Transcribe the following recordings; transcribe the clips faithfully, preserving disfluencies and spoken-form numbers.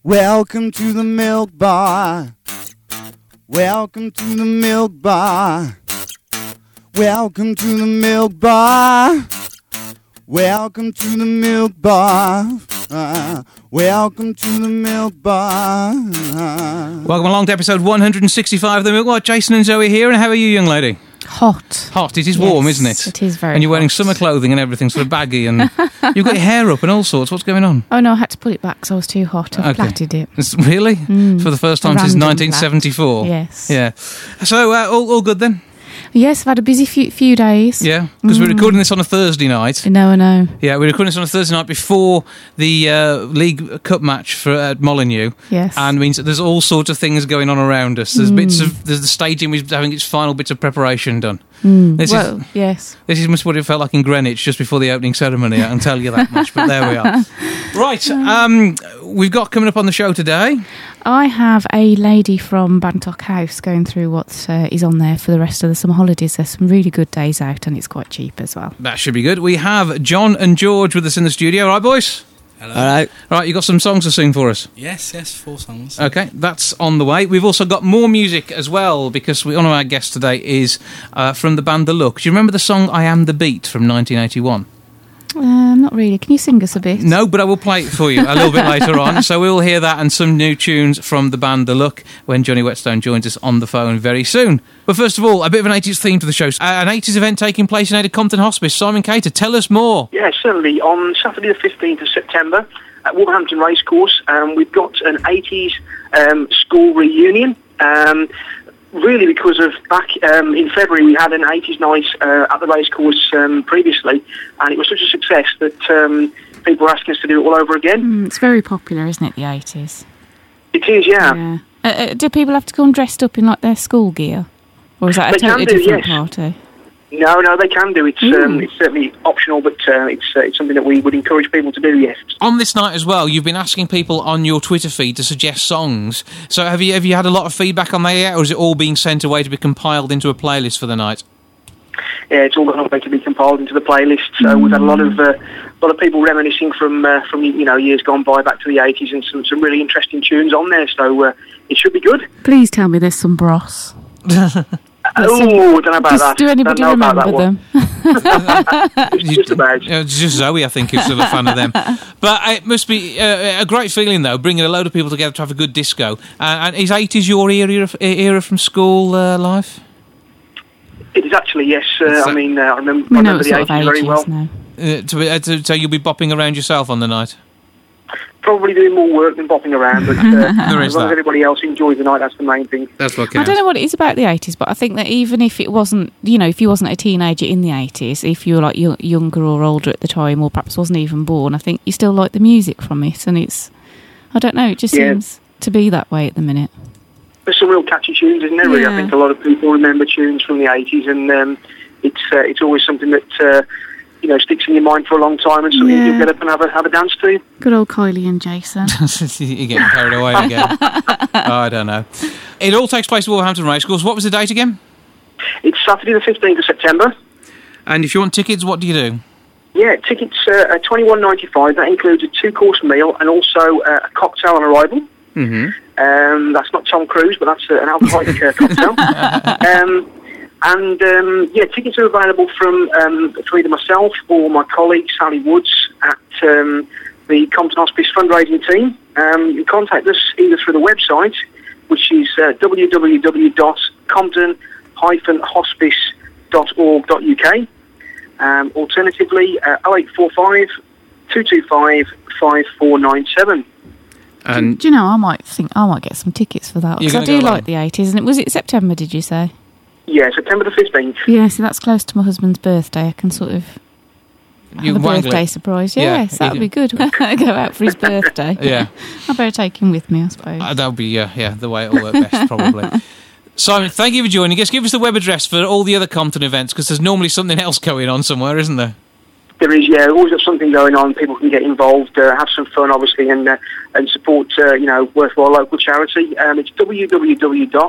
Welcome to the Milk Bar. Welcome to the Milk Bar. Welcome to the Milk Bar. Welcome to the Milk Bar. Uh, welcome to the Milk Bar. Uh, welcome along to episode one hundred sixty-five of the Milk Bar. Jason and Zoe here, and how are you, young lady? Hot. Hot. It is yes, warm, isn't it? It is very And you're wearing hot. summer clothing and everything, sort of baggy, and you've got your hair up and all sorts. What's going on? Oh no, I had to pull it back because I was too hot. I Okay. plaited it. It's, really? Mm. For the first time since Random nineteen seventy-four? plait. Yes. Yeah. So, uh, all, all good then? Yes, I've had a busy few, few days. Yeah? Because Mm. we're recording this on a Thursday night. No, no. Yeah, we're recording this on a Thursday night before the uh, League Cup match for at Molineux. Yes. And means that there's all sorts of things going on around us. There's Mm. bits of there's the staging was having its final bits of preparation done. Mm. This well, is yes. this is what it felt like in Greenwich just before the opening ceremony. I can tell you that much. But there we are. Right, um, we've got coming up on the show today. I have a lady from Bantock House going through what uh, is on there for the rest of the summer holidays. There's some really good days out, and it's quite cheap as well. That should be good. We have John and George with us in the studio. All right, boys. Hello. all right. Right, you got some songs to sing for us. Yes, yes, four songs. Okay, that's on the way. We've also got more music as well, because we, one of our guests today is uh, from the band The Look. Do you remember the song I Am the Beat from nineteen eighty-one? Um, not really. Can you sing us a bit? No, but I will play it for you a little bit later on. So we'll hear that and some new tunes from the band The Look when Johnny Whetstone joins us on the phone very soon. But first of all, a bit of an eighties theme to the show. Uh, an eighties event taking place in Ada Compton Hospice. Simon Cater, tell us more. Yeah, certainly. On Saturday the fifteenth of September at Wolverhampton Racecourse, um, we've got an eighties um, school reunion. Um, really because of back um, in February we had an eighties night uh, at the racecourse um, previously, and it was such a success that um, people were asking us to do it all over again. Mm, it's very popular, isn't it, the eighties? It is, yeah. Yeah. Uh, uh, do people have to come dressed up in like their school gear? Or is that a They can totally do, different yes. party? No, no, they can do. It's um, Mm. it's certainly optional, but uh, it's uh, it's something that we would encourage people to do. Yes. On this night as well, you've been asking people on your Twitter feed to suggest songs. So have you have you had a lot of feedback on that yet, or is it all being sent away to be compiled into a playlist for the night? Yeah, it's all gone away to be compiled into the playlist. So mm. we've had a lot of uh, a lot of people reminiscing from uh, from you know years gone by back to the eighties, and some some really interesting tunes on there. So uh, it should be good. Please tell me there's some Bros. Oh, I don't know about Does, that. do anybody Don't know about remember that them? It's just about. Uh, it's just Zoe, I think, is still a fan of them. But it must be uh, a great feeling, though, bringing a load of people together to have a good disco. Uh, and is eighties your era, era from school uh, life? It is actually, yes. Uh, So- I mean, uh, I remember, We I know remember it's the sort of eighties very ages well. now. Uh, to, uh, to, so you'll be bopping around yourself on the night? Probably doing more work than bopping around, but uh, There as is long as that. everybody else enjoys the night, that's the main thing. That's what I counts. don't know what it is about the eighties, but I think that even if it wasn't, you know, if you wasn't a teenager in the eighties, if you were like yo- younger or older at the time, or perhaps wasn't even born, I think you still like the music from it. And it's, I don't know, it just Yeah. seems to be that way at the minute. There's some real catchy tunes, isn't there? Really? Yeah. I think a lot of people remember tunes from the eighties, and um, it's uh, it's always something that uh, you know sticks in your mind for a long time, and something Yeah. you'll get up and have a have a dance to. Good old Kylie and Jason. You're getting carried away again. Oh, I don't know. It all takes place at Wolverhampton Racecourse. What was the date again? It's Saturday the fifteenth of September. And if you want tickets, what do you do? Yeah, tickets uh, are twenty-one ninety-five. That includes a two-course meal and also uh, a cocktail on arrival. Mm-hmm. Um, that's not Tom Cruise, but that's uh, an alcoholic uh, cocktail. um, and um, yeah, tickets are available from um, for either myself or my colleague Sally Woods at um, the Compton Hospice fundraising team. Um, you can contact us either through the website, which is uh, w w w dot compton dash hospice dot org dot u k. Um, alternatively, uh, oh eight four five, two two five, five four nine seven. And Do you know, I might think I might get some tickets for that, You're because I gonna do go like along? the eighties. And it was it September, did you say? Yeah, September the fifteenth. Yeah, so that's close to my husband's birthday. I can sort of You have a wangle birthday it. surprise. Yeah, Yes, that would you be good. Go out for his birthday. Yeah. I better take him with me, I suppose. Uh, that'll be uh, yeah the way it'll work best, probably. Simon, thank you for joining us. Give us the web address for all the other Compton events, because there's normally something else going on somewhere, isn't there? There is, yeah, always got something going on. People can get involved, uh, have some fun, obviously, and uh, and support, uh, you know, worthwhile local charity. Um, it's w w w dot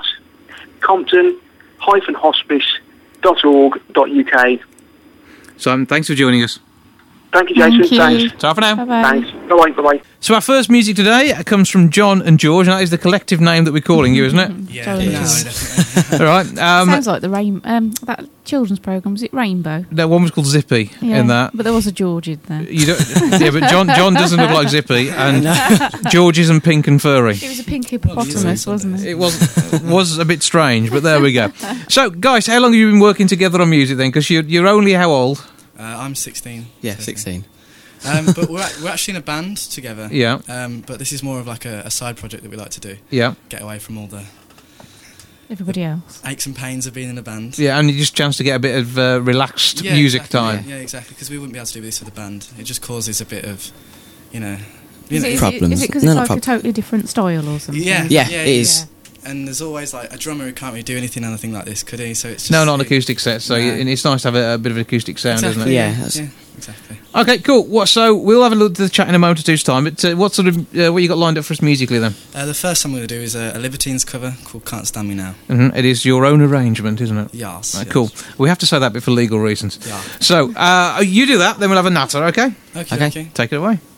compton dash hospice dot org dot u k. Simon, thanks for joining us. Thank you, Jason. Thank you. Thanks. Ta for now. Bye-bye. Thanks. Bye-bye. Bye-bye. So our first music today comes from John and George, and that is the collective name that we're calling you, isn't it? Yeah, Sorry. no, definitely. All right. Um, Sounds like the rain. Um, that children's program, was it Rainbow? that one was called Zippy Yeah, in that. but there was a George in there. You don't, yeah, but John John doesn't look like Zippy, and George isn't pink and furry. It was a pink hippopotamus, wasn't it? It was was a bit strange, but there we go. So, guys, how long have you been working together on music then? Because you're, you're only how old? Uh, I'm sixteen. Yeah, so- sixteen. Um, but we're, ac- we're actually in a band together. Yeah, Um, but this is more of like a, a side project that we like to do. yeah, Get away from all the Everybody else. aches and pains of being in a band. yeah, and you just chance to get a bit of uh, relaxed Yeah, music exactly, time. Yeah, yeah, exactly. Because we wouldn't be able to do this with a band. It just causes a bit of, you know, you Is know. it, is it, Problems. is it because No, it's no like prob- a totally different style or something? Yeah, Yeah, yeah, it is. Yeah. And there's always like a drummer who can't really do anything, anything like this, could he? So it's just, No, not an it- acoustic set, so No. you- and it's nice to have a, a bit of an acoustic sound, Exactly, isn't it? Yeah, Yeah, that's- yeah, exactly. Okay, cool. What? So we'll have a look at the chat in a moment or two's time. But uh, what sort of uh, what you got lined up for us musically then? Uh, the first song we're going to do is a, a Libertines cover called Can't Stand Me Now. hmm It is your own arrangement, isn't it? Yes. Right, yes. cool. We have to say that bit for legal reasons. Yeah. So uh, you do that, then we'll have a natter. Okay, Okay, Okay. okay. take it away.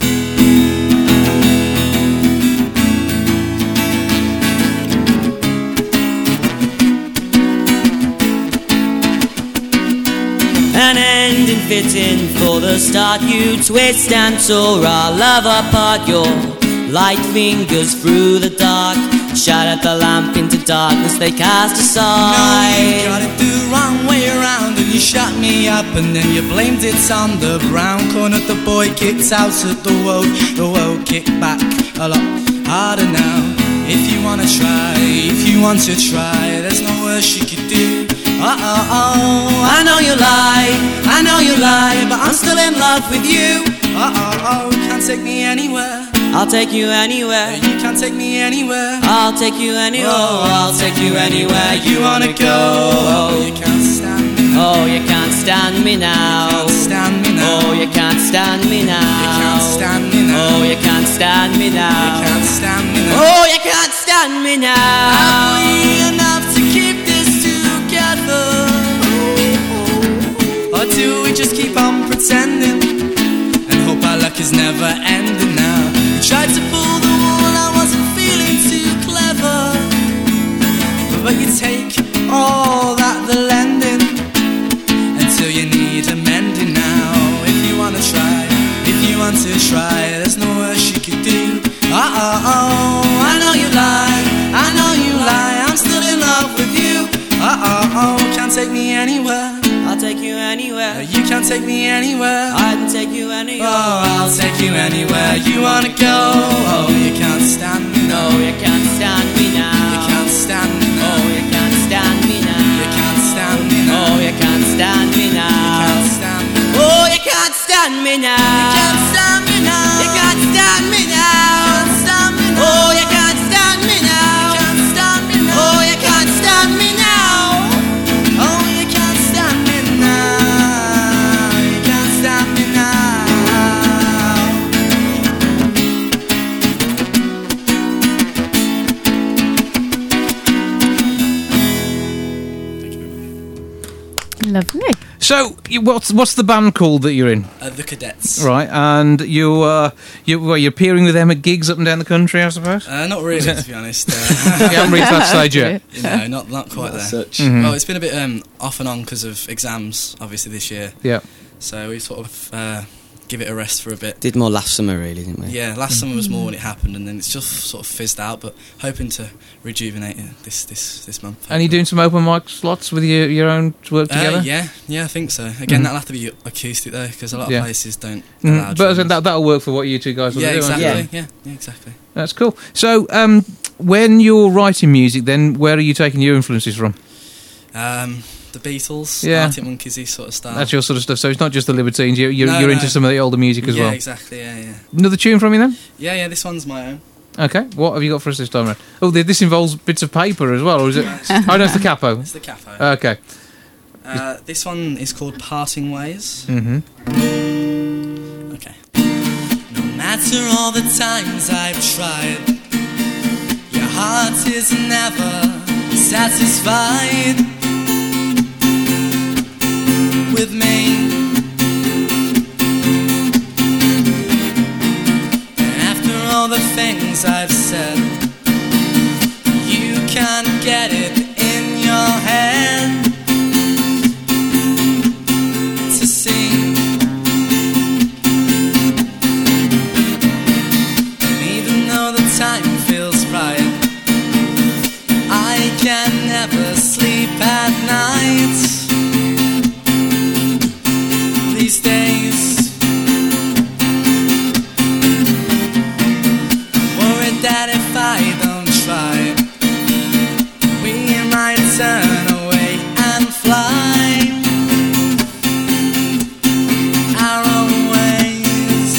An ending fitting for the start. You twist and tore our love apart. Your light fingers through the dark shattered the lamp into darkness they cast aside. No, you got it the wrong way around, and you shut me up, and then you blamed it on the brown corner. The boy kicked out of the world, the world kicked back a lot harder now. If you wanna try, if you want to try, there's no worse you could do. Uh oh oh, I know you lie, I know you lie, but I'm still in love with you. Uh oh oh, can't take me anywhere. I'll take you anywhere. You can't take me anywhere. I'll take you anywhere. Oh, I'll take you anywhere you wanna go. Oh, you can't stand me. Oh, you can't stand me now. Can't stand me now. Oh, you can't stand me now. You can't stand me now. Oh, you can't stand me now. You can't stand me now. Oh, you can't stand me now. Have we enough to keep this together? Or do we just keep on pretending and hope our luck is never ending now? We tried to pull the wool, I wasn't feeling too clever, but you take all that the lending until you need amending now. If you wanna try, if you want to try, there's no worse you could do. Uh oh oh, I know you lie, I know you lie, I'm still in love with you. Uh oh oh, can't take me anywhere. I'll take you anywhere. You can't take me anywhere. I can take you anywhere. Oh, I'll take you anywhere you wanna go. Oh, you can't stand me No, now. you can't stand me now. You can't stand me now. Oh, you can't stand me now. You can't stand me now. Oh, you can't stand me You now. can't stand me now. Oh, you can't stand me now. You can't stand me now. You can't stand me now. Stand me now. Oh, you can't stand me now. You can't stand me now. Oh, you can't stand me now. Oh, you can't stand me now. You can't stand me now. Lovely. So you- what's what's the band called that you're in? Uh, the Cadets. Right, and you uh, you well, you're appearing with them at gigs up and down the country, I suppose. Uh, not really, to be honest. You Uh, haven't reached that stage yet. no, not not quite there. Such. Mhm. Well, it's been a bit um, off and on because of exams, obviously this year. Yeah. So we sort of uh, give it a rest for a bit. Did more last summer, really, didn't we? Yeah, last summer was more when it happened, and then it's just sort of fizzed out. But hoping to rejuvenate it this this this month. And you're doing some open mic slots with your your own work together. Uh, yeah, yeah, I think so. Again, Mhm. that'll have to be acoustic though, because a lot Yeah. of places don't Mhm. allow. But drums. that that'll work for what you two guys will yeah, do. won't exactly. it? Yeah. yeah, exactly. That's cool. So, um, when you're writing music, then where are you taking your influences from? Um, the Beatles, Yeah. Arctic Monkeys, sort of style. That's your sort of stuff. So it's not just the Libertines. You're you're, No, you're no. into some of the older music as yeah, well. exactly. Yeah, yeah, Another tune from you then? yeah, yeah. This one's my own. Okay. What have you got for us this time around? Oh, th- this involves bits of paper as well, or is it? Oh, no, it's the capo. It's the capo. Okay. Uh, this one is called Parting Ways. Mm-hmm. Okay. No matter all the times I've tried, your heart is never satisfied with me. know the things I've said, you can't get it in your head to see. And even though the time feels right, I can never sleep at night these days. Worried that if I don't try, we might turn away and fly our own ways.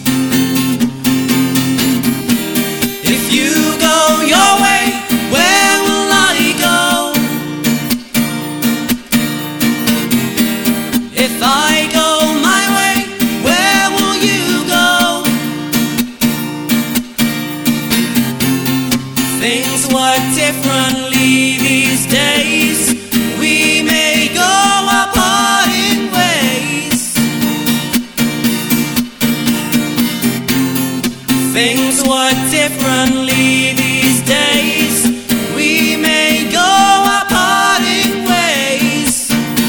If you go your way, where will I go? If I go my way, where will you go? Things work differently these days. We may go apart in ways. Things work differently these days. We may go apart in ways.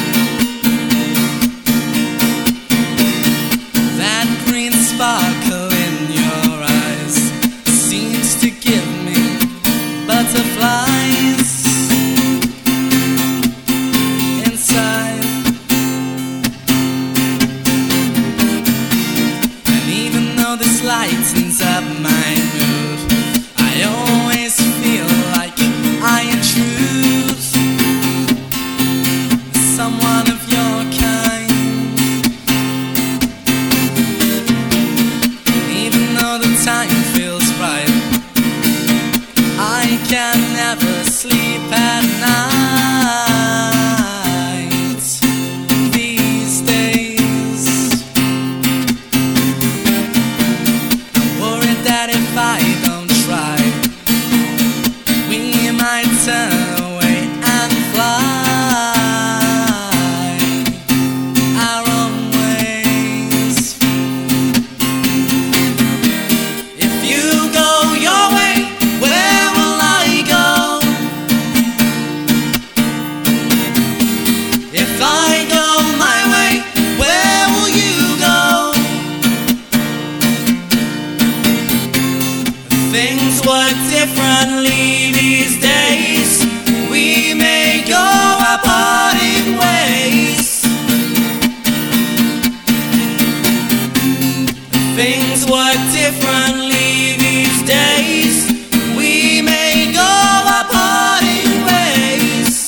That green sparkle in your eyes seems to give me butterflies inside. And even though this lightens up my mood, I always feel like I intrude someone of your kind. And even though the time feels right, I can never sleep at night these days. I'm worried that if I don't try, we might turn away and fly our own ways. If you go your way, where will I go? If I go my way, where will you go? Things work differently these days. We may go apart in ways. Things work differently these days. We may go apart in ways.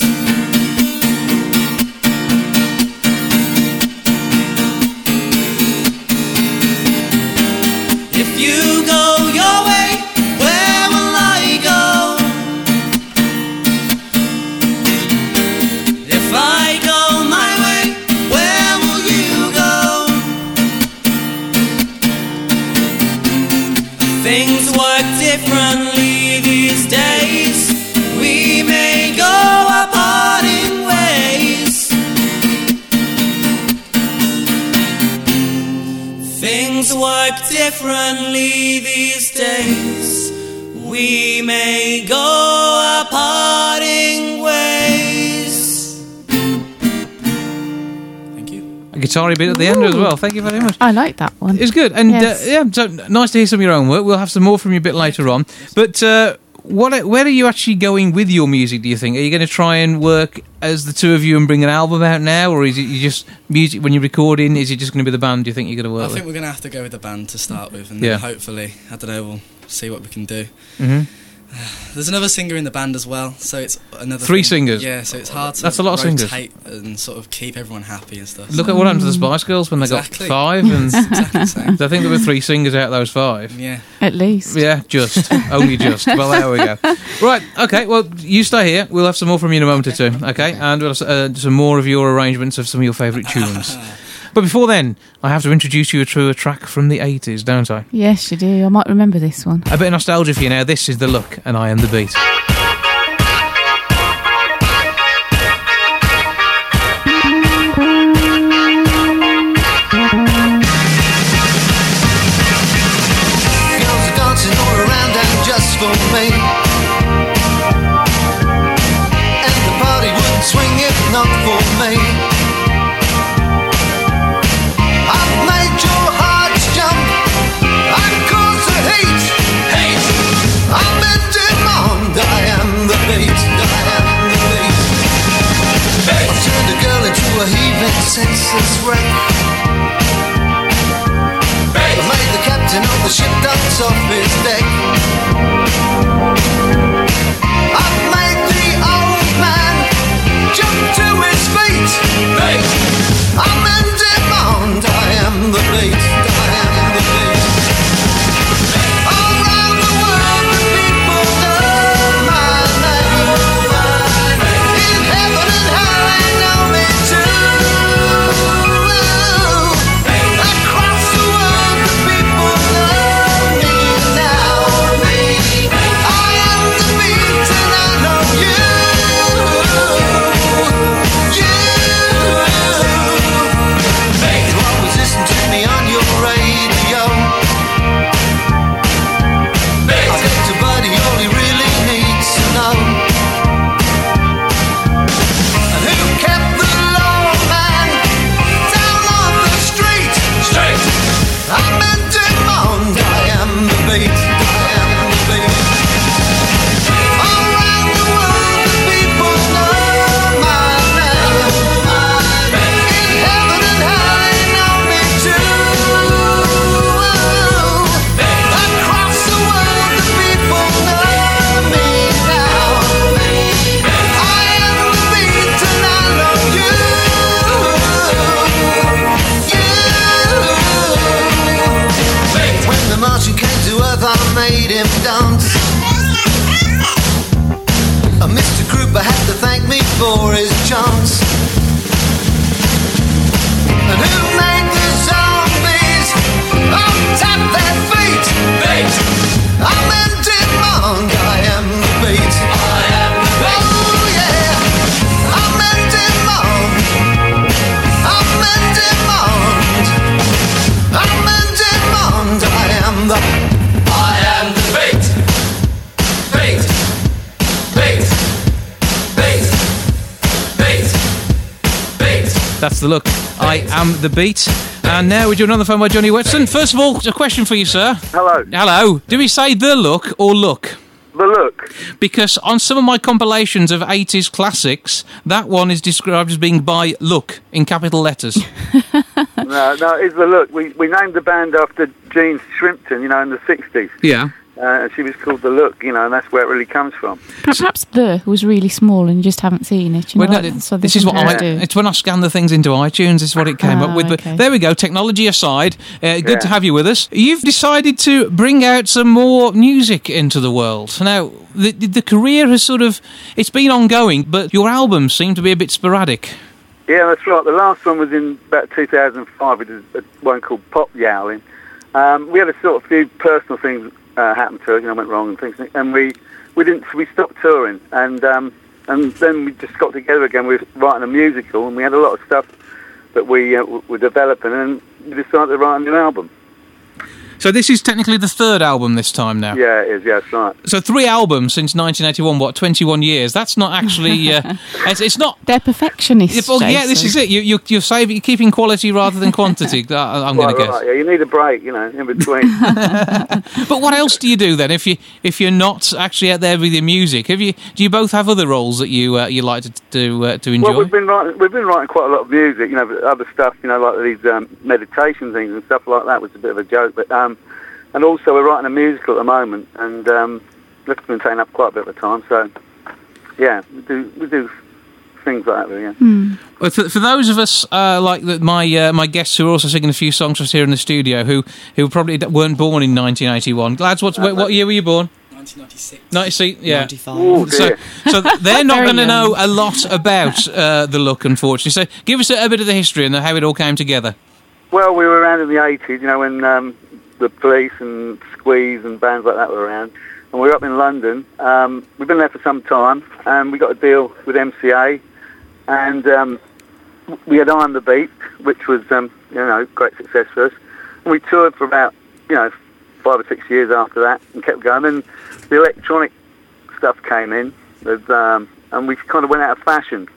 If you go your way, where will I go? If I go my way, where will you go? Things work differently these days. We may go apart in ways. Things work differently these days. We may go apart in ways. Thank you. A guitar-y bit at the end as well. Thank you very much. I like that one. It was good. And Yes. uh, yeah, so nice to hear some of your own work. We'll have some more from you a bit later on. But uh, what? where are you actually going with your music, do you think? Are you going to try and work as the two of you and bring an album out now? Or is it you just music when you're recording? Is it just going to be the band do you think you're going to work I with? think we're going to have to go with the band to start with, and Yeah. then hopefully, I don't know, we'll see what we can do. hmm There's another singer in the band as well, so it's another Three thing. singers? Yeah, so it's hard to That's a lot of singers. rotate and sort of keep everyone happy and stuff. Look at what happened to the Spice Girls when they Exactly. got five. And Exactly the same. I think there were three singers out of those five. Yeah. At least. Yeah, just. Only just. Well, there we go. Right, okay, well, you stay here. We'll have some more from you in a moment or two, okay? And we'll have uh, some more of your arrangements of some of your favourite tunes. But before then, I have to introduce you to a track from the eighties, don't I? Yes, you do. I might remember this one. A bit of nostalgia for you now. This is The Look, and I Am The Beat. Girls are dancing for me. And the party wouldn't swing if not for me. I've made your hearts jump, I've caused the heat. Heat. I'm in demand, I am the beat, I am the beat. Beat. I've turned a girl into a heaving senseless wreck. I made the captain of the ship dance off his deck. I've made the old man jump to his feet. Beat. I'm in demand, I am the beat, I am the beat. All around the world the people know my name. In heaven and hell they know me too. Across the world the people know me now. I am the beat and I know you. You always listen to me on your radio. I get to Buddy all he really needs to know. And who kept the law, man, down on the street? Street. I'm in demand, I am the beat, I am the beat. All around the world the people know my name. In heaven and hell they know me too. Across the world the people know me now. I am the beat and I know you. You. When the Martian came to Earth I made him dance. And Mister Krupa had to thank me for his chance. And who made the zombies untap their feet? Beat. I'm in demand, I am the beat. I am the beat. Oh yeah. I'm in demand. I'm in demand. I'm in demand, I am the I am the beat. Beat. Beat. Beat. Beat. Beat. That's the look. I am the beat. And now we're doing on the phone by Johnny Whetstone. First of all, a question for you, sir. Hello. Hello. Do we say the look or look? The look. Because on some of my compilations of eighties classics, that one is described as being by Look in capital letters. No, no, it's the look. We we named the band after Jean Shrimpton, you know, in the sixties. Yeah. Uh, and she was called The Look, you know, and that's where it really comes from. Perhaps the was really small and you just haven't seen it. You know, Well, no, like, so this is what I do. It's when I scan the things into iTunes. This is what it came Ah, up with. But okay. there we go. Technology aside, uh, good Yeah. to have you with us. You've decided to bring out some more music into the world. Now, the, the, the career has sort of it's been ongoing, but your albums seem to be a bit sporadic. Yeah, that's right. The last one was in about two thousand five. We did a one called Pop Yowling. Um, we had a sort of few personal things uh, happen to us, you know, went wrong and things, and we we didn't we stopped touring, and um, and then we just got together again. We were writing a musical, and we had a lot of stuff that we uh, were developing, and we decided to write a new album. So this is technically the third album this time now. Yeah, it is. Yeah, that's right. So three albums since nineteen eighty-one. What, twenty-one years? That's not actually. Uh, it's, it's not. They're perfectionists. Well, yeah, this Jason. is it. You, you, you're saving, you're keeping quality rather than quantity. I, I'm going Right, to guess. right, yeah, you need a break, you know, in between. But what else do you do then? If you if you're not actually out there with your music, have you? Do you both have other roles that you uh, you like to to, uh, to enjoy? Well, we've been writing, we've been writing quite a lot of music, you know, but other stuff, you know, like these um, meditation things and stuff like that, which is a bit of a joke. But um, and also we're writing a musical at the moment, and um, that's been taking up quite a bit of time. So yeah, we do we do things like that, really, yeah. Mm. Well, for, for those of us uh, like the, my uh, my guests who are also singing a few songs for us here in the studio, who who probably d- weren't born in nineteen eighty-one, lads, what what, what year were you born? nineteen ninety-six. ninety-six, yeah. ninety-five. Oh, So, dear. so they're not Very going to young. know a lot about uh, the look, unfortunately. So give us a, a bit of the history and the, how it all came together. Well, we were around in the eighties, you know, when um, the Police and Squeeze and bands like that were around. And we were up in London. Um, we've been there for some time, and we got a deal with M C A. And um, we had I'm the Beat, which was, um, you know, great success for us. And we toured for about, you know, five or six years after that, and kept going. Then the electronic stuff came in, with, um, and we kind of went out of fashion,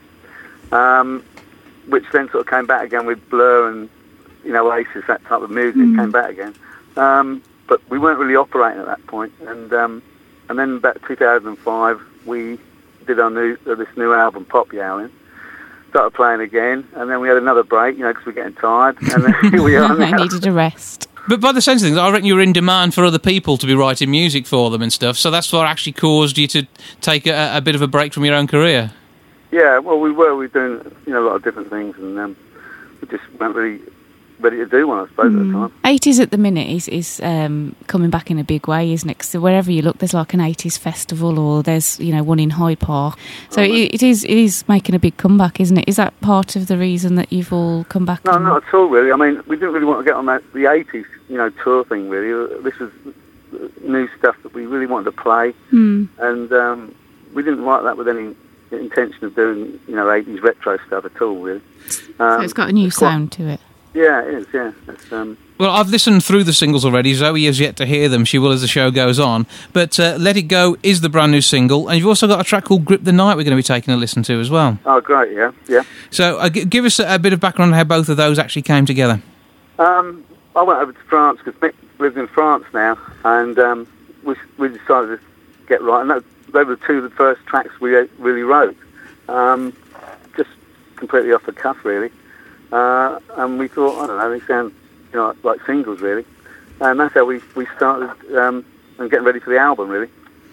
um, which then sort of came back again with Blur and, you know, Oasis, that type of music mm. came back again. Um, but we weren't really operating at that point, and um, and then about two thousand five we did our new uh, this new album, Pop Yowling. Started playing again, and then we had another break, you know, because we're getting tired, and then here we are I now. needed a rest. But by the sense of things, I reckon you were in demand for other people to be writing music for them and stuff, so that's what actually caused you to take a, a bit of a break from your own career. Yeah, well, we were. We were doing, you know, a lot of different things, and um, we just weren't really ready to do one, I suppose, mm. at the time. eighties at the minute is, is um, coming back in a big way, isn't it? 'Cause wherever you look, there's like an eighties festival, or there's, you know, one in Hyde Park. So oh, it, it is it is making a big comeback, isn't it? Is that part of the reason that you've all come back? No, and... not at all, really. I mean, we didn't really want to get on that the eighties, you know, tour thing, really. This was new stuff that we really wanted to play, mm. and um, we didn't write that with any intention of doing, you know, eighties retro stuff at all, really. Um, so it's got a new sound quite, to it. Yeah, it is, yeah. It's, um, well, I've listened through the singles already. Zoe has yet to hear them. She will as the show goes on. But uh, Let It Go is the brand new single. And you've also got a track called Grip the Night we're going to be taking a listen to as well. Oh, great, yeah, yeah. So uh, g- give us a, a bit of background on how both of those actually came together. Um, I went over to France because Mick lives in France now. And um, we, we decided to get right. And that, they were two of the first tracks we really wrote. Um, just completely off the cuff, really. Uh, and we thought, I don't know, they sound, you know, like singles, really. And that's how we, we started um, and getting ready for the album, really.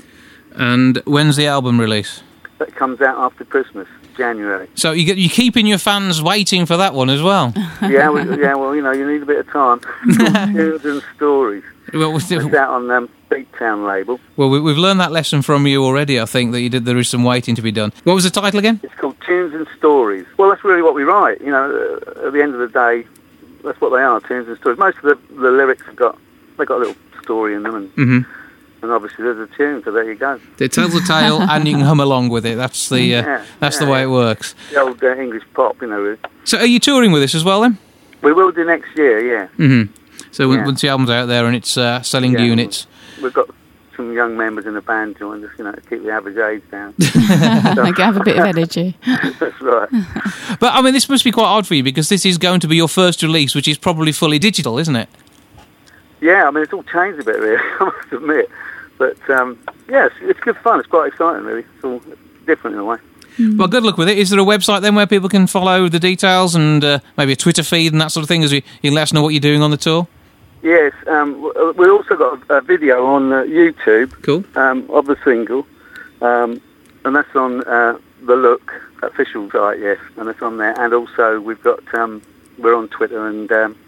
And when's the album release? That comes out after Christmas, January. So you get, you're keeping your fans waiting for that one as well? yeah, we, yeah, well, you know, you need a bit of time. Tunes and Stories. Well, it's out on um, Beattown label. Well, we, we've learned that lesson from you already, I think, that you did. There is some waiting to be done. What was the title again? It's called Tunes and Stories. Well, that's really what we write. You know, uh, at the end of the day, that's what they are, tunes and stories. Most of the, the lyrics have got, they've got a little story in them, and, mm-hmm. and obviously there's a tune, so there you go. It tells a tale, and you can hum along with it. That's the uh, yeah, that's yeah, the way yeah. it works. The old uh, English pop, you know, really. So are you touring with us as well, then? We will do next year, yeah. Mm-hmm. So yeah. once the album's out there and it's uh, selling yeah, units... We've got some young members in the band joined us, you know, to keep the average age down. Like have a bit of energy. That's right. But, I mean, this must be quite odd for you, because this is going to be your first release, which is probably fully digital, isn't it? Yeah, I mean, it's all changed a bit, really, I must admit. But, um, yeah, it's, it's good fun. It's quite exciting, really. It's all different in a way. Mm. Well, good luck with it. Is there a website then where people can follow the details and uh, maybe a Twitter feed and that sort of thing, as you, you let us know what you're doing on the tour? Yes, um, we also got a video on uh, YouTube cool. um, of the single, um, and that's on uh, the Look official site, yes, and it's on there. And also we've got um, we're on Twitter and um,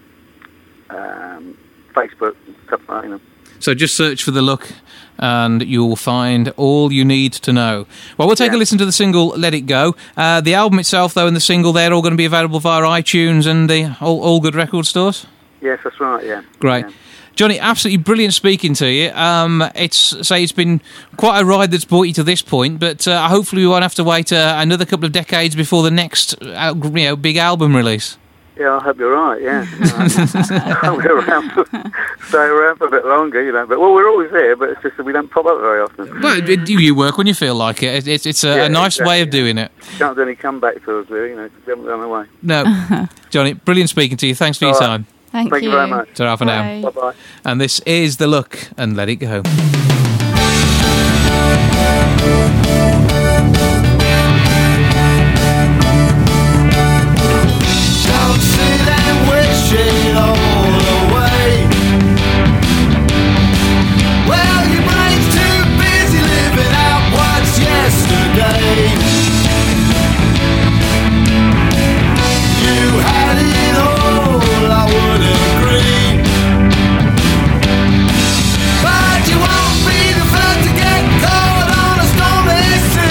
um, Facebook and stuff like that. You know. So just search for The Look and you'll find all you need to know. Well, we'll take yeah. a listen to the single Let It Go. Uh, the album itself, though, and the single, they're all going to be available via iTunes and the all, all good record stores? Yes, that's right, yeah. Great. Yeah. Johnny, absolutely brilliant speaking to you. Um, it's say it's been quite a ride that's brought you to this point, but uh, hopefully we won't have to wait uh, another couple of decades before the next uh, you know, big album release. Yeah, I hope you're right, yeah. I'll be around for, stay around for a bit longer, you know. But, well, we're always here, but it's just that we don't pop up very often. Well, it, you work when you feel like it. It's, it's a, yeah, a nice exactly, way of yeah. doing it. Can't do any comeback tours, really, you know, we haven't gone away. No. Johnny, brilliant speaking to you. Thanks for All your right. time. Thank, Thank you. you very much. Ta-ra for now. Bye-bye. And this is The Look and Let It Go. Don't sit and wish it all away. Well, your brain's too busy living out what's yesterday. You had it all, I would agree. But you won't be the first to get caught on a stormy sea.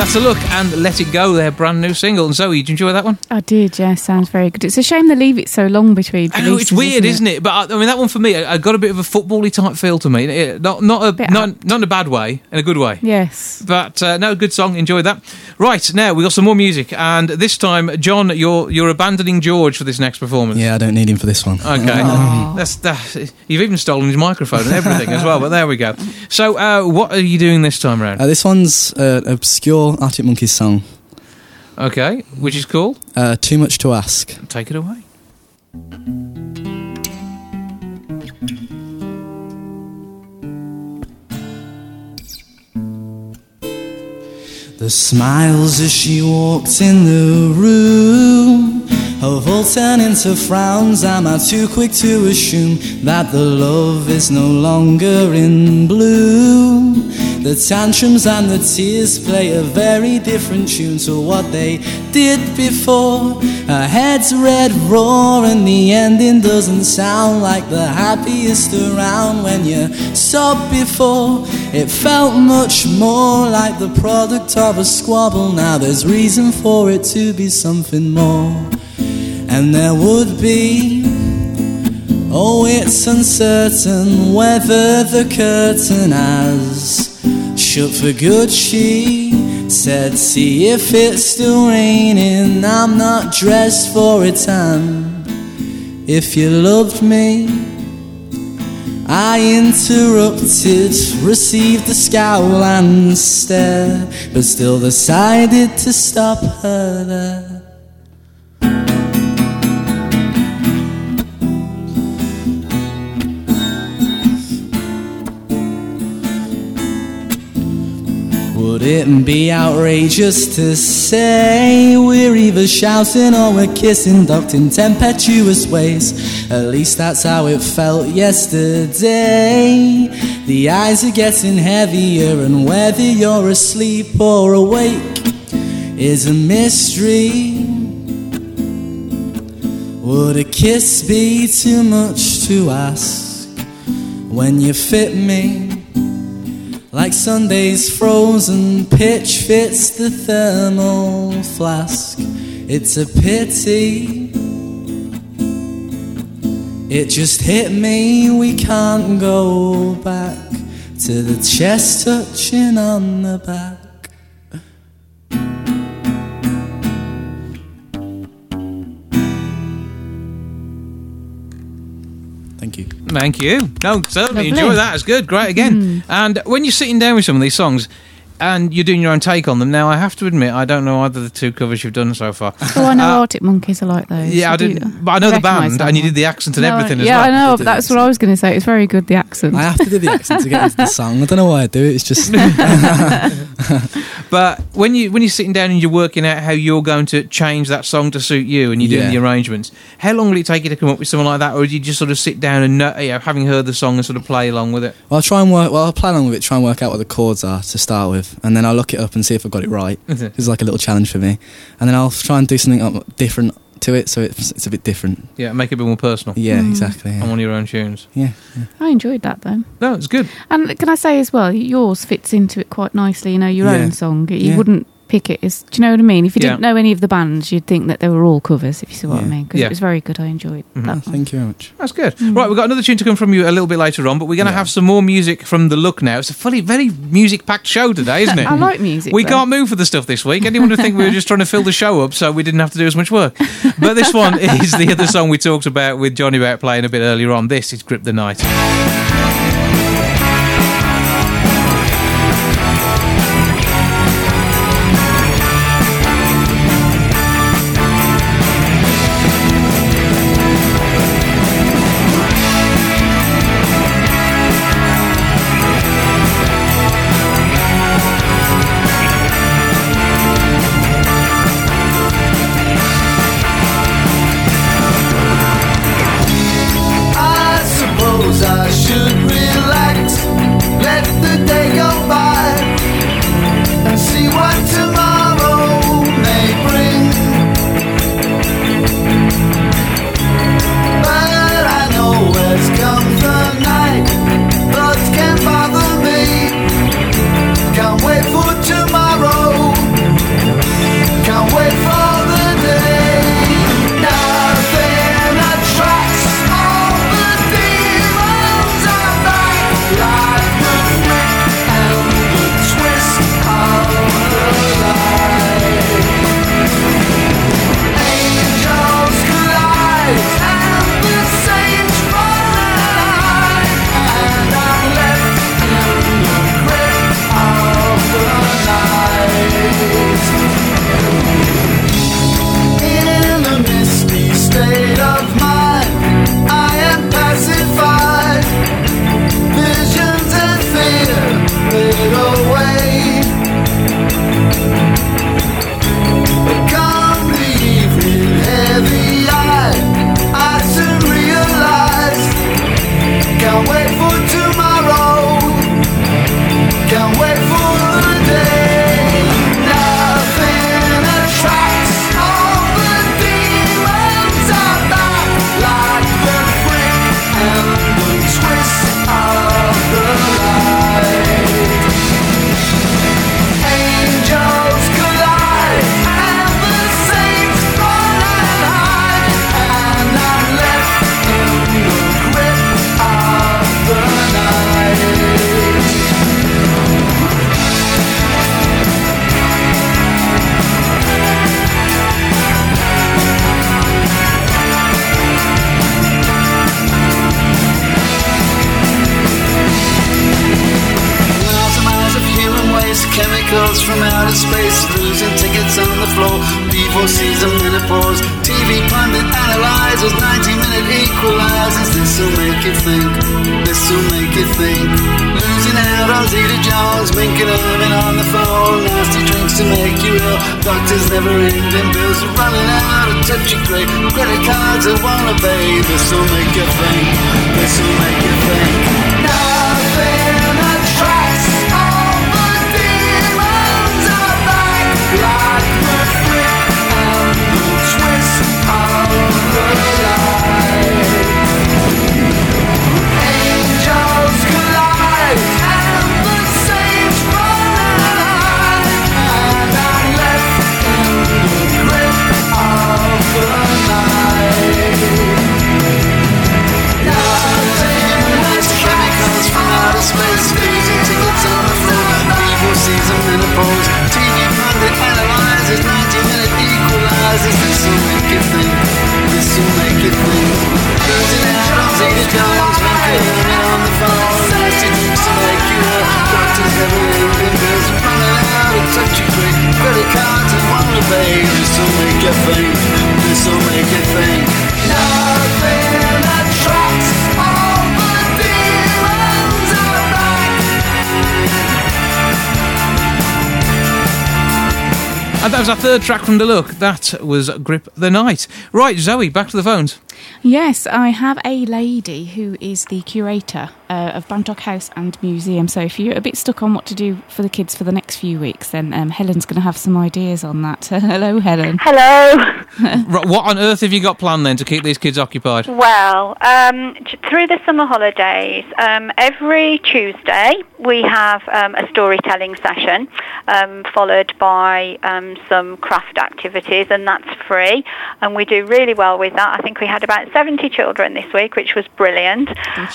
That's a look and Let It Go, their brand new single. And Zoe, did you enjoy that one? I did, yeah, sounds very good. It's a shame they leave it so long between I know, releases, it's weird, isn't isn't it? it? But I, I mean, that one for me, I, I got a bit of a football-y type feel to me. It, not not a Bit not, apt. not in a bad way, in a good way. Yes. But uh, no, good song. Enjoyed that. Right, now we got some more music, and this time, John, you're you're abandoning George for this next performance. Yeah, I don't need him for this one. Okay, that's that. You've even stolen his microphone and everything as well. But there we go. So, uh, what are you doing this time round? Uh, this one's uh, an obscure Arctic Monkeys song. Okay, which is called? Uh, Too Much to Ask. Take it away. The smiles as she walked in the room have all turned into frowns. Am I too quick to assume that the love is no longer in bloom? The tantrums and the tears play a very different tune to what they did before. Her head's red raw and the ending doesn't sound like the happiest around. When you saw before, it felt much more like the product of a squabble. Now there's reason for it to be something more. And there would be, oh, it's uncertain whether the curtain has shut for good, she said. See if it's still raining, I'm not dressed for it. And if you loved me, I interrupted, received a scowl and stare, but still decided to stop her there. Would it be outrageous to say we're either shouting or we're kissing, ducked in tempestuous ways? At least that's how it felt yesterday. The eyes are getting heavier, and whether you're asleep or awake is a mystery. Would a kiss be too much to ask when you fit me? Like Sunday's frozen pitch fits the thermal flask. It's a pity it just hit me, we can't go back to the chest touching on the back. Thank you. Thank you. No, certainly Lovely. enjoy that. It's good. Great again. And when you're sitting down with some of these songs and you're doing your own take on them, now I have to admit I don't know either of the two covers you've done so far. Oh, I know Uh, Arctic Monkeys are like those. Yeah, I do- didn't, but I know the recognise band, that and you one. did the accent and No, everything as yeah, well. I know, I but did that's the what I was going to say. It's very good, the accent. I have to do the accent to get into the song. I don't know why I do it. It's just But when you when you're sitting down and you're working out how you're going to change that song to suit you, and you're doing Yeah. the arrangements, how long will it take you to come up with something like that, or do you just sort of sit down and know, you know, having heard the song and sort of play along with it? well, I'll try and work. Well, I'll play along with it, try and work out what the chords are to start with, and then I'll look it up and see if I've got it right. It's like a little challenge for me, and then I'll try and do something up- different to it, so it's it's a bit different. Yeah, make it a bit more personal. Yeah, Mm. exactly. On Yeah. one of your own tunes. Yeah. I enjoyed that, though. No, it's good. And can I say as well, yours fits into it quite nicely. You know, your Yeah. own song. You Yeah. wouldn't pick it as. Do you know what I mean? If you Yeah. didn't know any of the bands, you'd think that they were all covers. If you see what I Yeah. mean, because Yeah. it was very good. I enjoyed Mhm. that. Oh, one. thank you very much. That's good. Mm. Right, we've got another tune to come from you a little bit later on, but we're going to Yeah. have some more music from The Look now. It's a fully, very music-packed show today, isn't it? I like music. We though. can't move for the stuff this week. Anyone would think we were just trying to fill the show up so we didn't have to do as much work. But this one is the other song we talked about with Johnny about playing a bit earlier on. This is Grip the Night. I suppose I should chemicals from outer space, losing tickets on the floor before season menopause. T V pundit analyzes, ninety minute equalizers. This'll make you think, this'll make you think. Losing out on Zeta Jones, Mink and Irvin on the phone. Nasty drinks to make you ill, doctors never ending bills are running out of touchy grey. Credit cards that won't obey. This'll make you think, this'll make you think. Nothing attracts all the demons are back, like the flick and the twist of the light. Angels collide and the saints run and hide, and I'm left in the grip of the night. Chemicals from outer space, losing tickets on the floor before season menopause. T V pundit analyzes, ninety minute equalizers. This'll make you think, this'll make you think. Losing out on Zeta Jones, Mink and on the phone. Nasty drinks to make you ill, doctors never ending bills are running out of touchy quick. Credit cards that won't obey. This'll make you think, this'll make you think. Nothing attracts all the demons are back. And that was our third track from the look. That was Grip the Night. Right, Zoe, back to the phones. Yes, I have a lady who is the curator uh, of Bantock House and Museum. So if you're a bit stuck on what to do for the kids for the next few weeks, then um, Helen's going to have some ideas on that. Hello, Helen. Hello. Right, what on earth have you got planned then to keep these kids occupied? Well, um, t- through the summer holidays, um, every Tuesday we have um, a storytelling session um, followed by um, some craft activities, and that's free. And we do really well with that. I think we had about seventy children this week, which was brilliant.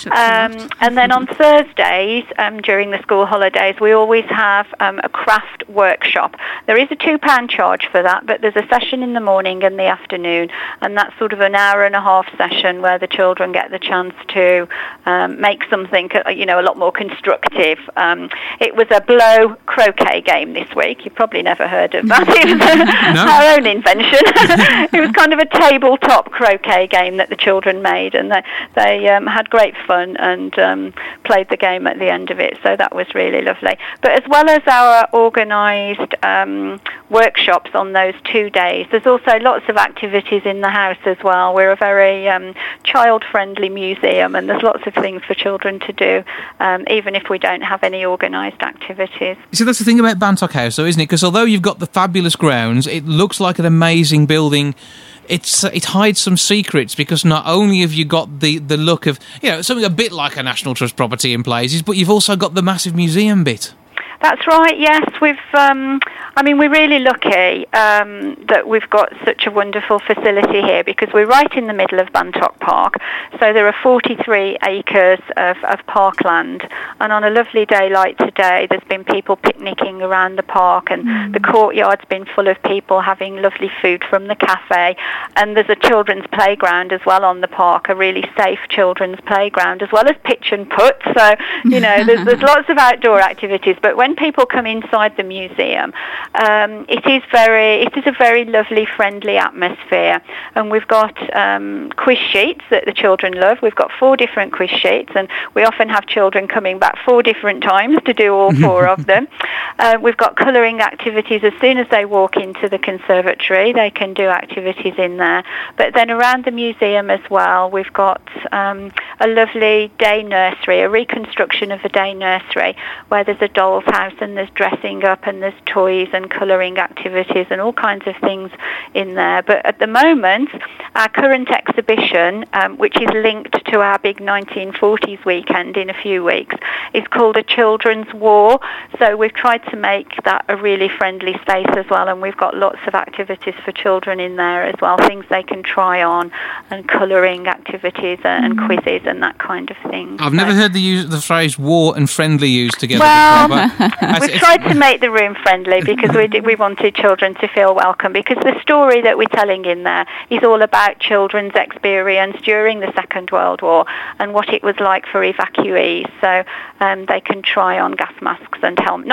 Um, and then on Thursdays, um, during the school holidays, we always have um, a craft workshop. There is a two pound charge for that, but there's a session in the morning and the afternoon, and that's sort of an hour and a half session where the children get the chance to um, make something, you know, a lot more constructive. Um, it was a blow croquet game this week. You've probably never heard of that. It was No. our own invention. It was kind of a tabletop croquet game that the children made, and they, they um, had great fun and um, played the game at the end of it, so that was really lovely. But as well as our organised um, workshops on those two days, there's also lots of activities in the house as well. We're a very um, child-friendly museum, and there's lots of things for children to do, um, even if we don't have any organised activities. See, that's the thing about Bantock House, though, isn't it? Because although you've got the fabulous grounds, it looks like an amazing building. It's uh, it hides some secrets, because not only have you got the, the look of, you know, something a bit like a National Trust property in places, but you've also got the massive museum bit. That's right, yes. We've, um, I mean, we're really lucky um, that we've got such a wonderful facility here, because we're right in the middle of Bantock Park. So there are forty-three acres of, of parkland, and on a lovely day like today, there's been people picnicking around the park, and mm. the courtyard's been full of people having lovely food from the cafe, and there's a children's playground as well on the park, a really safe children's playground, as well as pitch and putt. So, you know, there's, there's lots of outdoor activities, but when When people come inside the museum, um, it is very, it is a very lovely, friendly atmosphere, and we've got um, quiz sheets that the children love. We've got four different quiz sheets, and we often have children coming back four different times to do all four of them. Uh, we've got colouring activities. As soon as they walk into the conservatory, they can do activities in there. But then around the museum as well, we've got um, a lovely day nursery, a reconstruction of a day nursery, where there's a doll's house, and there's dressing up, and there's toys and colouring activities and all kinds of things in there. But at the moment, our current exhibition, um, which is linked to our big nineteen forties weekend in a few weeks, is called A Children's War. So we've tried to make that a really friendly space as well, and we've got lots of activities for children in there as well, things they can try on, and colouring activities and Mm. quizzes and that kind of thing. I've never heard the use the phrase war and friendly used together Well, before. But we've tried to make the room friendly, because we did, we wanted children to feel welcome, because the story that we're telling in there is all about children's experience during the Second World War and what it was like for evacuees. So um, they can try on gas masks and helmets, not real gas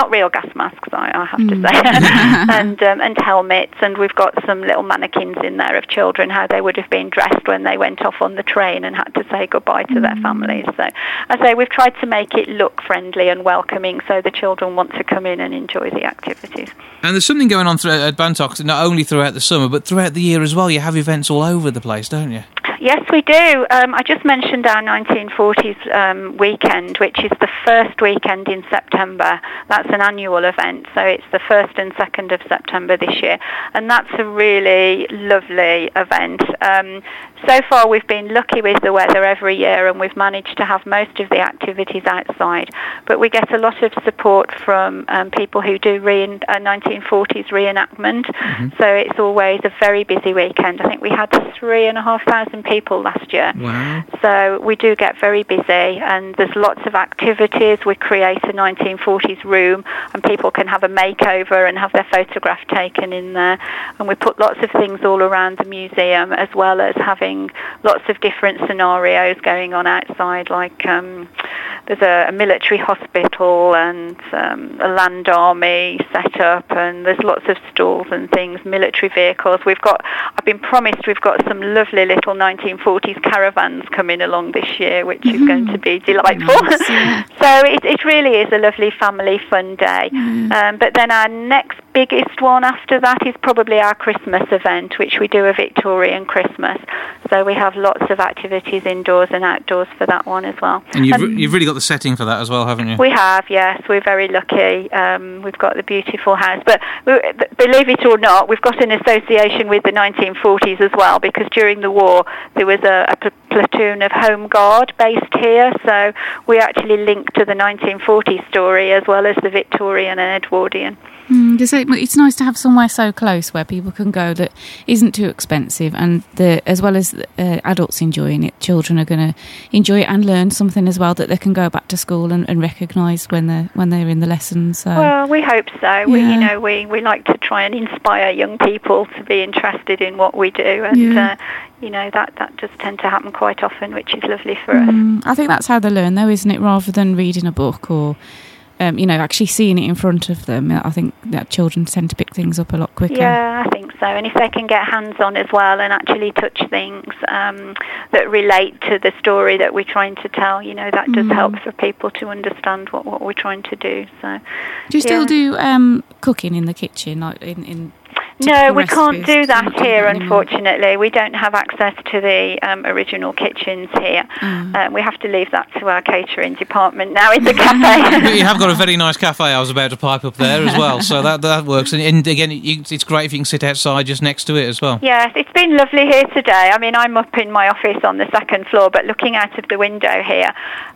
gas masks, I, I have to say, and um, and helmets, and we've got some little mannequins in there of children, how they would have been dressed when they went off on the train and had to say goodbye to their families. So, I say we've tried to make it look friendly and welcoming, so the children want to come in and enjoy the activities. And there's something going on through, at Bantock, not only throughout the summer, but throughout the year as well. You have events all over the place, don't you? Yes, we do. Um, I just mentioned our nineteen forties um, weekend, which is the first weekend in September. That's an annual event, so it's the first and second of September this year, and that's a really lovely event. Um, so far, we've been lucky with the weather every year, and we've managed to have most of the activities outside. But we get a lot of support from um, people who do re- uh, nineteen forties reenactment. Mm-hmm. So it's always a very busy weekend. I think we had three and a half thousand people last year. Wow. So we do get very busy, and there's lots of activities. We create a nineteen forties room, and people can have a makeover and have their photograph taken in there. And we put lots of things all around the museum, as well as having lots of different scenarios going on outside, like um, there's a, a military hospital and um, a land army set up, and there's lots of stalls and things, military vehicles. We've got, I've been promised we've got some lovely little nineteen forties caravans coming along this year, which mm-hmm. is going to be delightful. Nice, yeah. So it, it really is a lovely family fun day. Mm. Um, but then our next biggest one after that is probably our Christmas event, which we do a Victorian Christmas. So we have lots of activities indoors and outdoors for that one as well. And you've, um, re- you've really got the setting for that as well, haven't you? We have, yes. We're very lucky. Um, we've got the beautiful house. But we, believe it or not, we've got an association with the nineteen forties as well, because during the war there was a, a pl- platoon of Home Guard based here. So we actually link to the nineteen forties story as well as the Victorian and Edwardian. Mm, it's nice to have somewhere so close where people can go that isn't too expensive, and the, as well as uh, adults enjoying it, children are going to enjoy it and learn something as well that they can go back to school and, and recognise when they're when they're in the lessons. So. Well, we hope so. Yeah. We, you know, we, we like to try and inspire young people to be interested in what we do, and yeah. uh, you know that that does tend to happen quite often, which is lovely for mm, us. I think that's how they learn, though, isn't it? Rather than reading a book or. Um, you know, actually seeing it in front of them, I think that children tend to pick things up a lot quicker. Yeah, I think so. And if they can get hands-on as well and actually touch things um, that relate to the story that we're trying to tell, you know, that does mm. help for people to understand what, what we're trying to do. So, do you still yeah. do um, cooking in the kitchen, like in? in No, we can't do that do here, that unfortunately. We don't have access to the um, original kitchens here. Mm. Uh, we have to leave that to our catering department now in the cafe. But you have got a very nice cafe, I was about to pipe up there as well, so that that works. And, and again, you, it's great if you can sit outside just next to it as well. Yes, it's been lovely here today. I mean, I'm up in my office on the second floor, but looking out of the window here,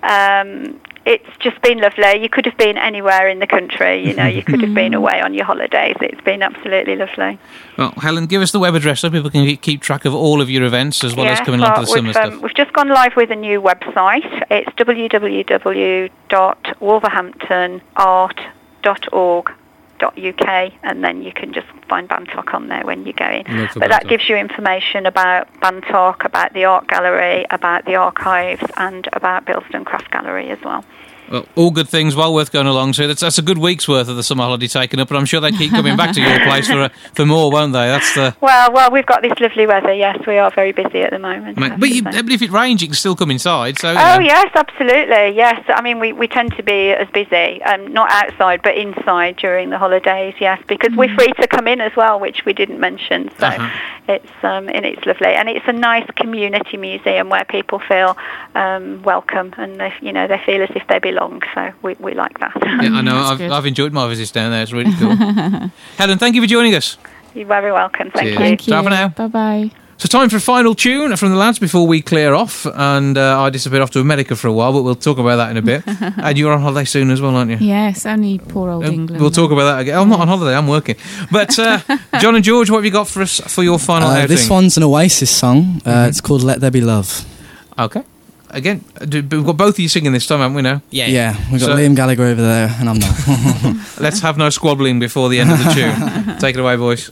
um, it's just been lovely. You could have been anywhere in the country, you know, you could have been away on your holidays. It's been absolutely lovely. Well, Helen, give us the web address so people can keep track of all of your events as well yes, as coming well, on to the summer we've, stuff. Um, we've just gone live with a new website. It's w w w dot wolverhampton art dot org dot u k, and then you can just find Bantock on there when you go in. But Bantock. That gives you information about Bantock, about the art gallery, about the archives, and about Bilston Craft Gallery as well. Well, all good things, well worth going along to. That's, that's a good week's worth of the summer holiday taken up, but I'm sure they keep coming back to your place for uh, for more, won't they? That's the well, well, we've got this lovely weather. Yes, we are very busy at the moment. Mate, but, you, but if it rains, you can still come inside. So. Oh you know. Yes, absolutely. Yes, I mean we, we tend to be as busy, um, not outside but inside during the holidays. Yes, because mm. we're free to come in as well, which we didn't mention. So uh-huh. it's um, and it's lovely, and it's a nice community museum where people feel um, welcome, and they, you know they feel as if they belong. So we. We like that. Yeah, I know. I've, I've enjoyed my visits down there. It's really cool. Helen, thank you for joining us. You're very welcome. Thank Cheers. you. Thank you. Ta for now. Bye-bye. So time for a final tune from the lads before we clear off. And uh, I disappeared off to America for a while, but we'll talk about that in a bit. And you're on holiday soon as well, aren't you? Yes, only poor old uh, England. We'll talk about that again. Oh, I'm not on holiday, I'm working. But uh, John and George, what have you got for us for your final uh, outing? This one's an Oasis song. Uh, mm-hmm. It's called Let There Be Love. Okay. Again, we've got both of you singing this time, haven't we now? Yeah. Yeah, we've got so, Liam Gallagher over there, and I'm not. Let's have no squabbling before the end of the tune. Take it away, boys.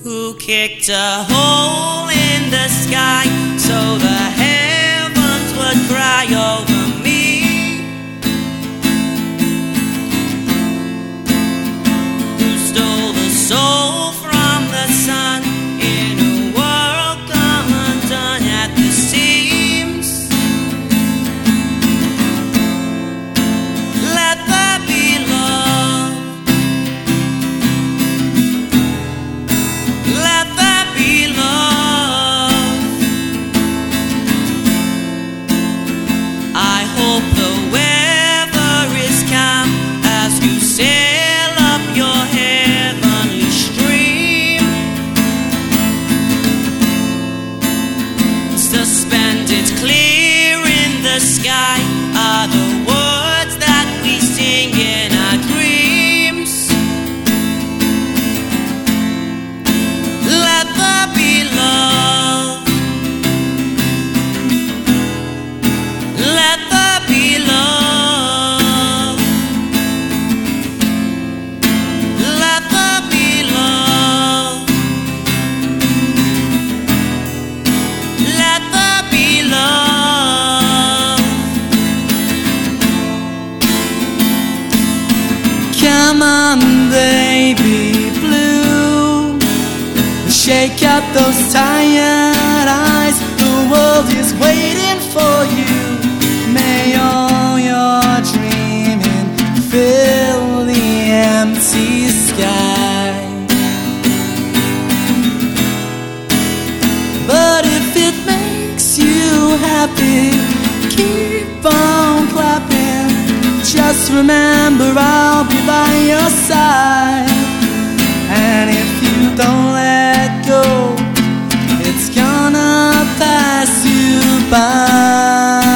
who kicked a hole in the sky so the heavens would cry over me, who stole the soul from the sun in a world come undone at the seams. Let there be love, let there be love. I hope the weather is calm as you sail up your heavenly stream, suspended clear in the sky are the words that we sing in our dreams. Let there be love, let there be love, let there be love, let there be love. Come on, baby blue, shake out those tired eyes. The world is waiting for you. May all your dreaming fill the empty sky. But if it makes you happy, keep on clapping. Just remember I'll be by your side. And if you don't let go, it's gonna pass you by.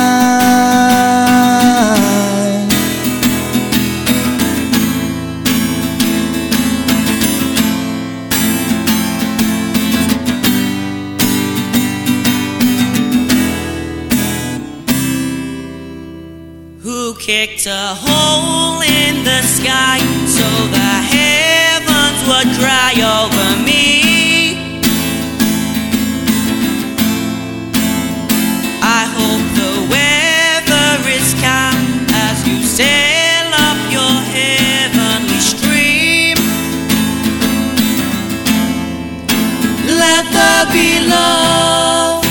Who kicked a hole in the sky so the heavens would cry over me? I hope the weather is calm as you sail up your heavenly stream. Let there be love,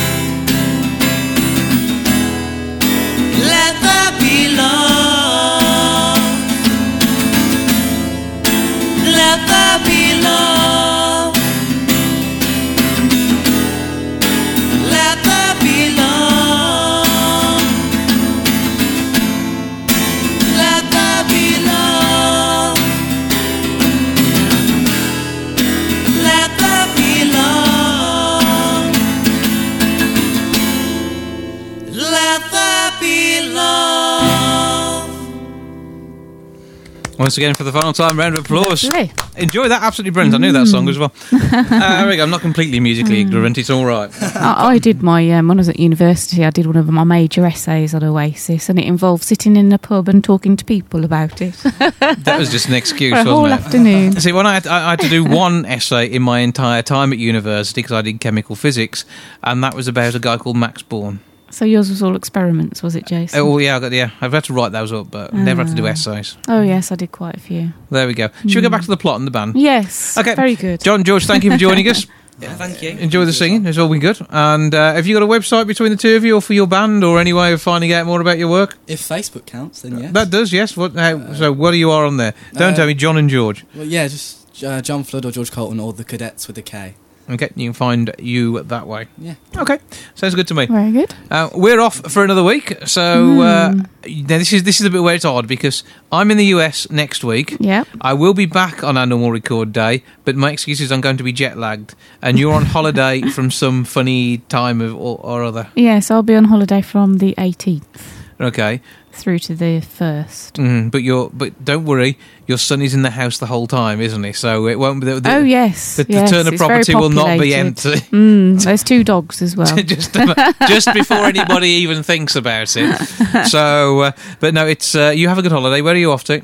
let there be love, let there be love, let there be love, let there be love, let there be love, let there be love. Once again, for the final time, round of applause. Lovely. Enjoy that, absolutely brilliant. I knew that song as well. uh, there we go. I'm not completely musically ignorant. It's all right. I, I did my um, when I was at university. I did one of my major essays on Oasis, and it involved sitting in a pub and talking to people about it That was just an excuse, for a wasn't whole it? afternoon. See, when I had, I had to do one essay in my entire time at university because I did chemical physics, and that was about a guy called Max Born. So yours was all experiments, was it, Jason? Oh yeah, I got, yeah. I've had to write those up, but never had to do Ah. essays. Oh yes, I did quite a few. There we go. Should we go back to the plot and the band? Yes. Okay. Very good. John, George, thank you for joining us. Yeah, thank you. Enjoy the singing. It's all been good. And uh, have you got a website between the two of you, or for your band, or any way of finding out more about your work? If Facebook counts, then yes. That does, yes. What? How, so, what are you are on there? Don't Uh, tell me, John and George. Well, yeah, just uh, John Flood or George Colton or the Cadets with a K. Okay, you can find you that way. Yeah. Okay, sounds good to me. Very good. Uh, we're off for another week, so uh, now this is this is a bit where it's odd because I'm in the U S next week. Yeah. I will be back on our normal record day, but my excuse is I'm going to be jet lagged, and you're on holiday from some funny time of or, or other. Yes, I'll be on holiday from the eighteenth Okay, through to the first. mm, but you're but don't worry, your son is in the house the whole time, isn't he? So it won't be. The, the, Oh yes, the, the yes, Turner it's very property will not be populated. empty. Mm, there's two dogs as well. just just before anybody even thinks about it. So, uh, but no, it's uh, you have a good holiday. Where are you off to?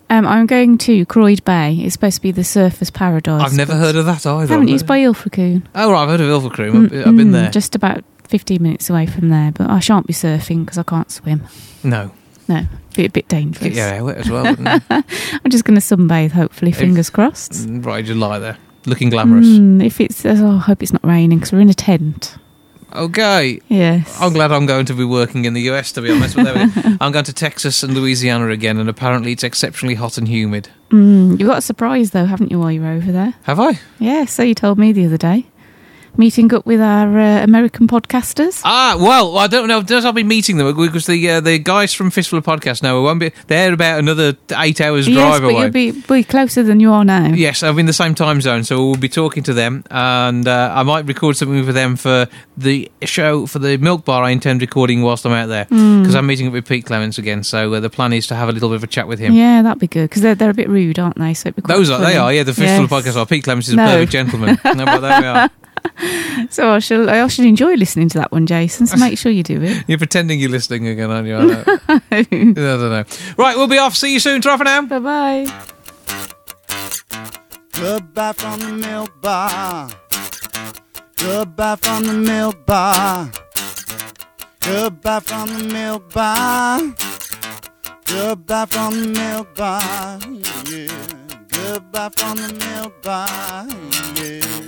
Um, I'm going to Croyd Bay. It's supposed to be the surfer's paradise. I've never heard of that either. Haven't you? It's by Ilfracombe. Oh, right, I've heard of Ilfracombe. I've, I've been there. Just about fifteen minutes away from there, but I shan't be surfing because I can't swim. No. No, be a bit dangerous. Get your hair wet as well, wouldn't it? I'm just going to sunbathe, hopefully, fingers if, crossed. Right, just lie there, looking glamorous. Mm, if it's, oh, I hope it's not raining because we're in a tent. Okay. Yes. I'm glad I'm going to be working in the U S, to be honest. But there we go. I'm going to Texas and Louisiana again, and apparently it's exceptionally hot and humid. Mm, you've got a surprise, though, haven't you, while you're over there? Have I? Yeah, so you told me the other day. Meeting up with our uh, American podcasters. Ah, well, I don't know. Does I'll be meeting them because the uh, the guys from Fistful of Podcast now won't be. They're about another eight hours yes, drive but away. You'll be, be closer than you are now. Yes, I'm in the same time zone, so we'll be talking to them, and uh, I might record something for them for the show for the Milk Bar. I intend recording whilst I'm out there because Mm. I'm meeting up with Pete Clements again. So uh, the plan is to have a little bit of a chat with him. Yeah, that'd be good because they're they're a bit rude, aren't they? So it'd be quite Those are funny. they are. Yeah, the Fistful of Yes. Podcast are. Pete Clements is No. a perfect gentleman. No, but there we are. So I shall I should enjoy listening to that one, Jason. So make sure you do it. You're pretending you're listening again, aren't you? I don't, I don't know. Right, we'll be off. See you soon. Ta for now. Bye bye. Goodbye from the milk bar. Goodbye from the milk bar. Goodbye from the milk bar. Goodbye from the milk bar. Yeah. Goodbye from the milk bar. Yeah.